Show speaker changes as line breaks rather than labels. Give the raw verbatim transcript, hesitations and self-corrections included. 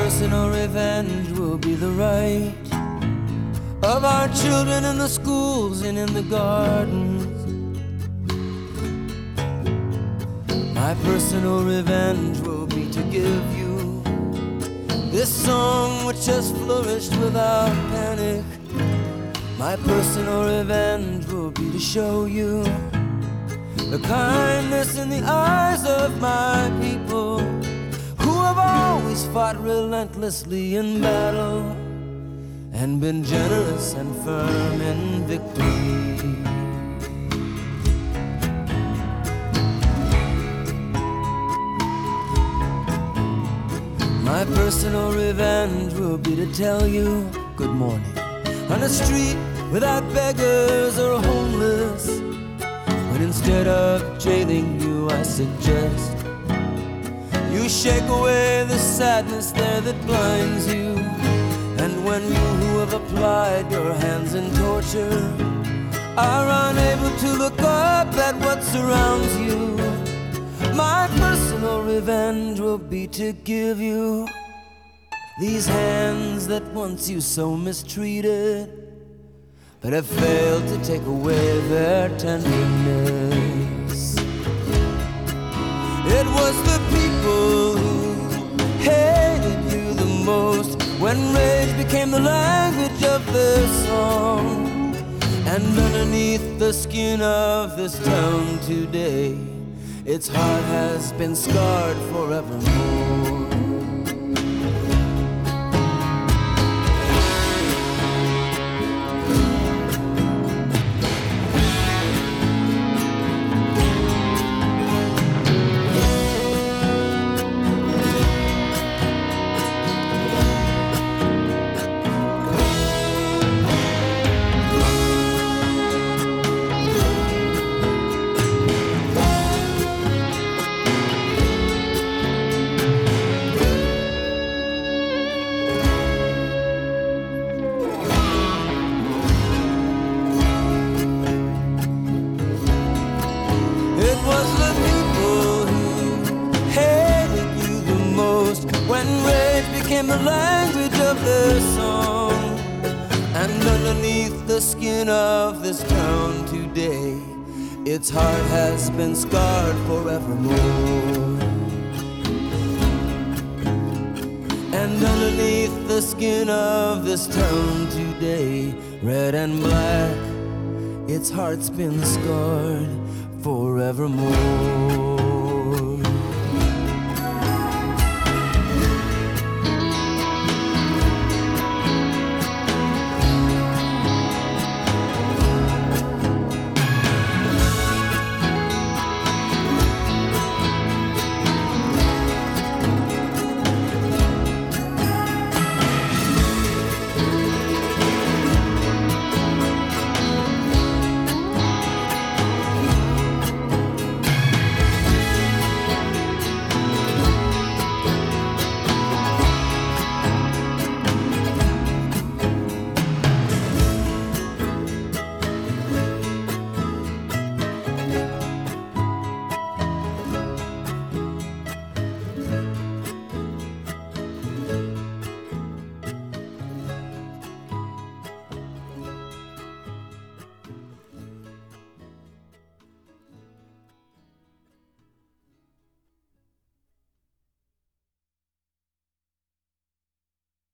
personal revenge will be the right of our children in the schools and in the gardens. My personal revenge will be to give you this song which has flourished without panic. My personal revenge will be to show you the kindness in the eyes of my people, who have always fought relentlessly in battle and been generous and firm in victory. My personal revenge will be to tell you good morning on a street without beggars or homeless, when instead of jailing you I suggest you shake away the sadness there that blinds you. And when you who have applied your hands in torture are unable to look up at what surrounds you, my personal revenge will be to give you these hands that once you so mistreated, but have failed to take away their tenderness. It was the people who hated you the most when rage became the language of their song. And underneath the skin of this town today, its heart has been scarred forevermore. The language of their song. And underneath the skin of this town today, its heart has been scarred forevermore. And underneath the skin of this town today, red and black, its heart's been scarred forevermore.